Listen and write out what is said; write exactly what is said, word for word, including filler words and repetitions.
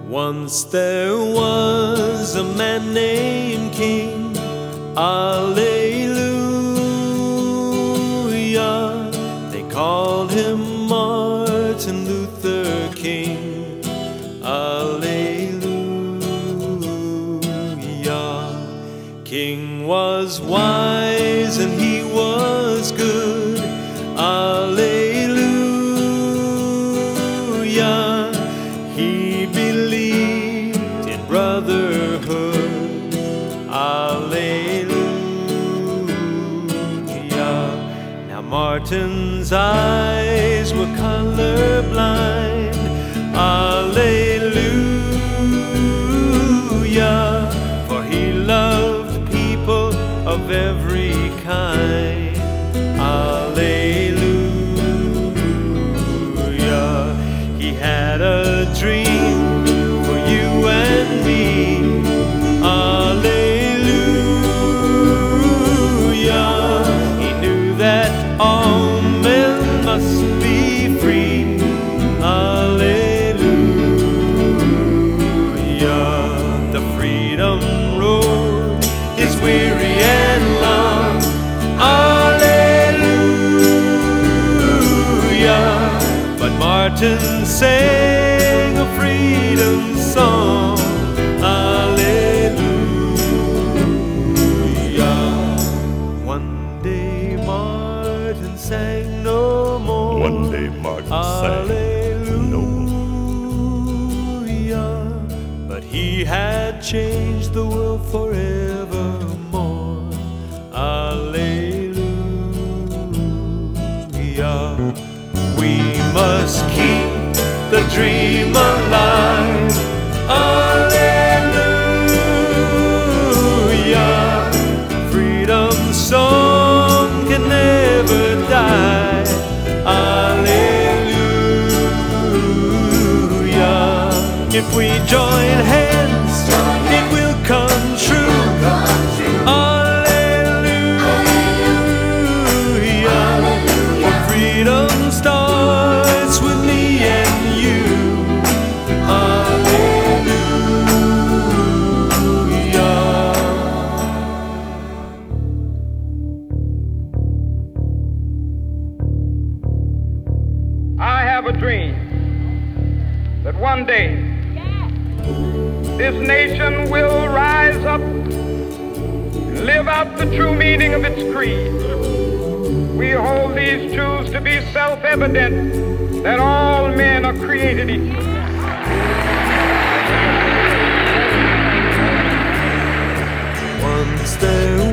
Once there was a man named King, Alleluia. They called him Martin Luther King, Alleluia. King was wise and he was good, Alleluia. He believed in brotherhood, Alleluia. Now Martin's eyes were colorblind, Alleluia, for he loved people of every kind, Alleluia. He had a dream for you and me, Alleluia. He knew that all men must be free, Alleluia. The freedom road is weary and long, Alleluia. But Martin sang a freedom song, Alleluia. One day Martin sang no more, One day Martin sang no more. But he had changed the world forevermore, Alleluia. We must keep the dream alive, Alleluia. Freedom's song can never die, Alleluia. If we join hands, it will come true, Alleluia. For freedom starts with me and you, Alleluia. I have a dream that one day this nation will rise up and live out the true meaning of its creed. We hold these truths to be self-evident, that all men are created equal. Once there